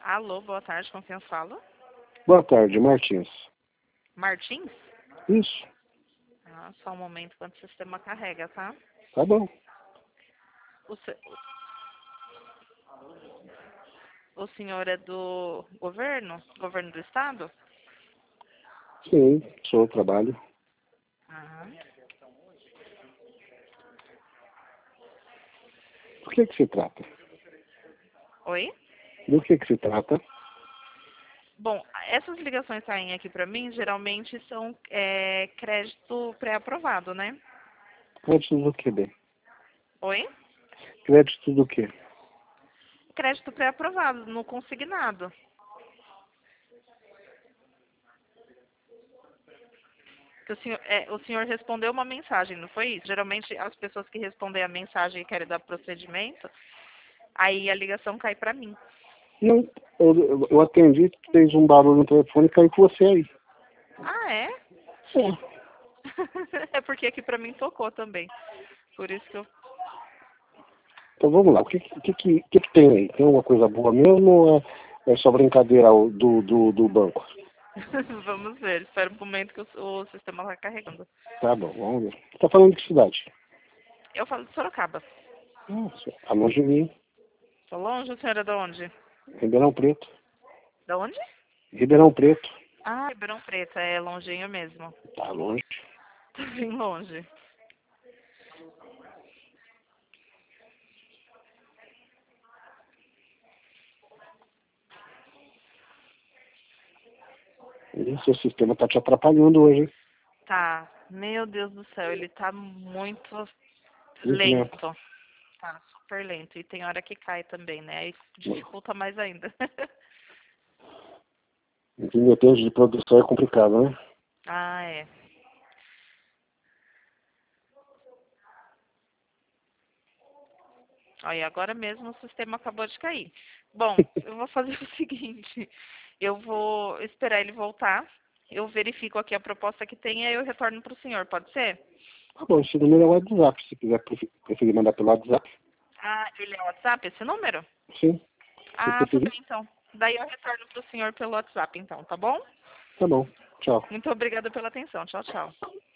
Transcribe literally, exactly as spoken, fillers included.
Alô, boa tarde, com quem eu falo? Boa tarde, Martins. Martins? Isso, Ah, só um momento enquanto o sistema carrega, tá? tá bom. O, se- o senhor é do governo? Governo do estado? Sim, sou trabalho. Ah. Do que que se trata? Oi? Do que que se trata? Bom, essas ligações saem aqui pra mim, geralmente são é, crédito pré-aprovado, né? Crédito do que, bem? Oi? Crédito do que? Crédito pré-aprovado, no consignado. Que o senhor, é, o senhor respondeu uma mensagem, não foi isso? Geralmente as pessoas que respondem a mensagem e querem dar procedimento, aí a ligação cai pra mim. Não, eu, eu- eu atendi, fez um barulho no telefone e caiu com você aí. Ah, é? É. É porque aqui pra mim tocou também. Por isso que eu... Então vamos lá, o que que, que, que, que que tem aí? Tem alguma coisa boa mesmo ou é, é só brincadeira o- do, do, do banco? Vamos ver. Espera um momento que o, o sistema tá carregando. Tá bom, vamos ver. Você tá falando de que cidade? Eu falo de Sorocaba. Nossa, tá longe de mim. Tô longe, a senhora é de onde? Ribeirão Preto. Da onde? Ribeirão Preto. Ah, Ribeirão Preto. É longinho mesmo. Tá longe. Tá bem longe. E seu sistema tá te atrapalhando hoje, hein? Tá. Meu Deus do céu, ele tá muito Muito lento. lento. Tá super lento. E tem hora que cai também, né? Aí dificulta mais ainda. Em termos de produção é complicado, né? Ah, é. Olha, agora mesmo o sistema acabou de cair. Bom, eu vou fazer o seguinte. Eu vou esperar ele voltar. Eu verifico aqui a proposta que tem e aí eu retorno para o senhor. Pode ser? Tá bom, esse número é o WhatsApp, se quiser prefe- preferir mandar pelo WhatsApp. Ah, ele é o WhatsApp, esse número? Sim, se Ah, tudo preferir. bem então. Daí eu retorno para o senhor pelo WhatsApp então, tá bom? Tá bom, tchau. Muito obrigada pela atenção. Tchau, tchau.